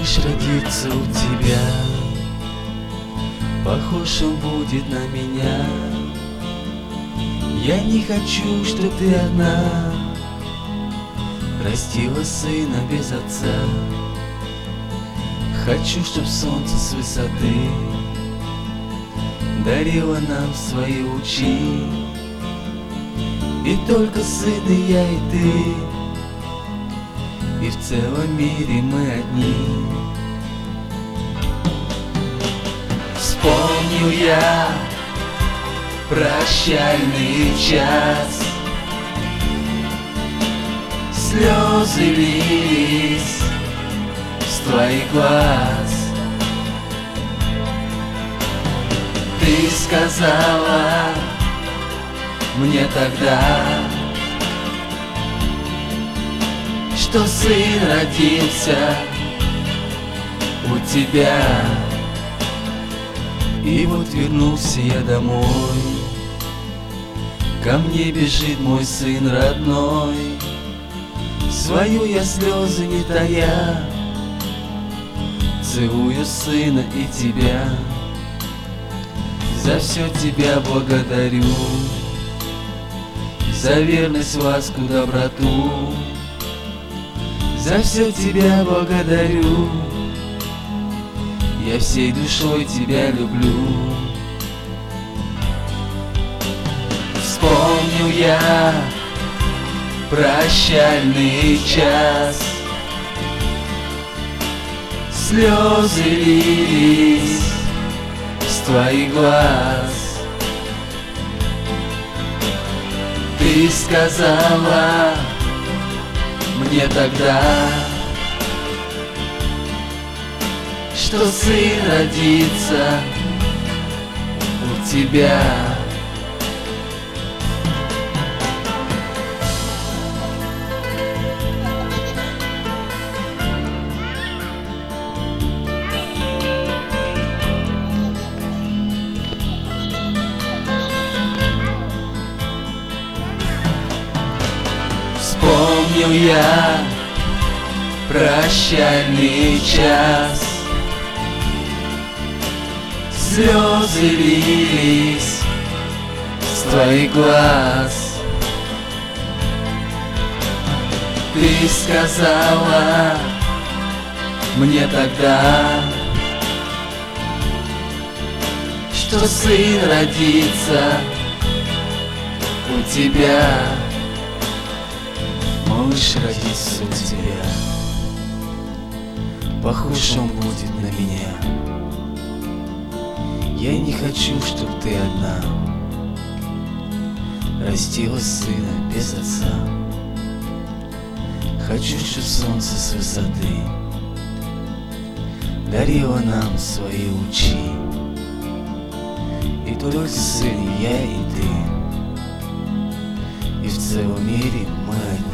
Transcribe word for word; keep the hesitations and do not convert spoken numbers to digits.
Малыш родится у тебя, похож он будет на меня. Я не хочу, чтоб ты одна растила сына без отца. Хочу, чтоб солнце с высоты дарило нам свои лучи. И только сын и я, и ты, и в целом мире мы одни. Вспомнил я прощальный час, слезы лились с твоих глаз. Ты сказала мне тогда, что сын родился у тебя. И вот вернулся я домой, ко мне бежит мой сын родной. Свою я слезы не тая, целую сына и тебя. За все тебя благодарю, за верность, ласку, доброту. За все тебя благодарю, я всей душой тебя люблю. Вспомнил я прощальный час, слезы лились с твоих глаз. Ты сказала мне тогда, что сын родится у тебя. Вспомнил я прощальный час, слезы лились с твоих глаз. Ты сказала мне тогда, что сын родится у тебя. Малыш родится у тебя, похож он будет на меня. Я не хочу, чтоб ты одна растила сына без отца. Хочу, чтоб солнце с высоты дарило нам свои лучи. И только сын, я и ты, и в целом мире мы одни.